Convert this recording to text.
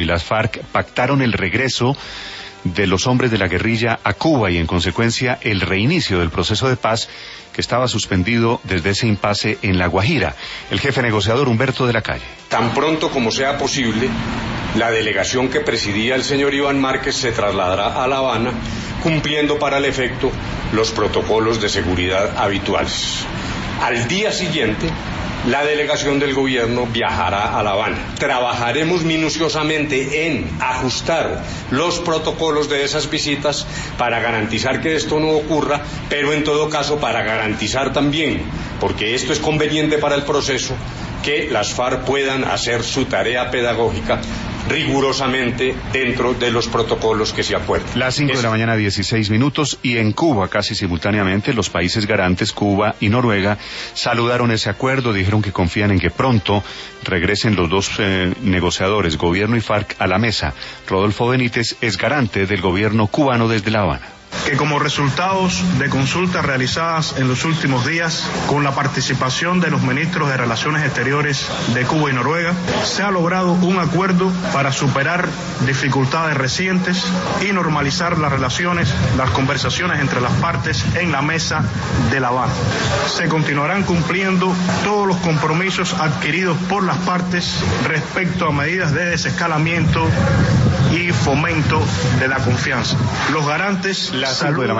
y las FARC pactaron el regreso de los hombres de la guerrilla a Cuba y en consecuencia el reinicio del proceso de paz que estaba suspendido desde ese impasse en La Guajira. El jefe negociador Humberto de la Calle. Tan pronto como sea posible, la delegación que presidía el señor Iván Márquez se trasladará a La Habana, cumpliendo para el efecto los protocolos de seguridad habituales. Al día siguiente, la delegación del gobierno viajará a La Habana. Trabajaremos minuciosamente en ajustar los protocolos de esas visitas para garantizar que esto no ocurra, pero en todo caso para garantizar también, porque esto es conveniente para el proceso, que las FARC puedan hacer su tarea pedagógica rigurosamente dentro de los protocolos que se acuerden. Las 5 de la mañana, 16 minutos, y en Cuba, casi simultáneamente, los países garantes, Cuba y Noruega, saludaron ese acuerdo, dijeron que confían en que pronto regresen los dos negociadores, gobierno y FARC, a la mesa. Rodolfo Benítez es garante del gobierno cubano desde La Habana. Que como resultados de consultas realizadas en los últimos días con la participación de los ministros de Relaciones Exteriores de Cuba y Noruega, se ha logrado un acuerdo para superar dificultades recientes y normalizar las relaciones, las conversaciones entre las partes en la mesa de La Habana. Se continuarán cumpliendo todos los compromisos adquiridos por las partes respecto a medidas de desescalamiento y fomento de la confianza. Los garantes... Las 5 de la mañana.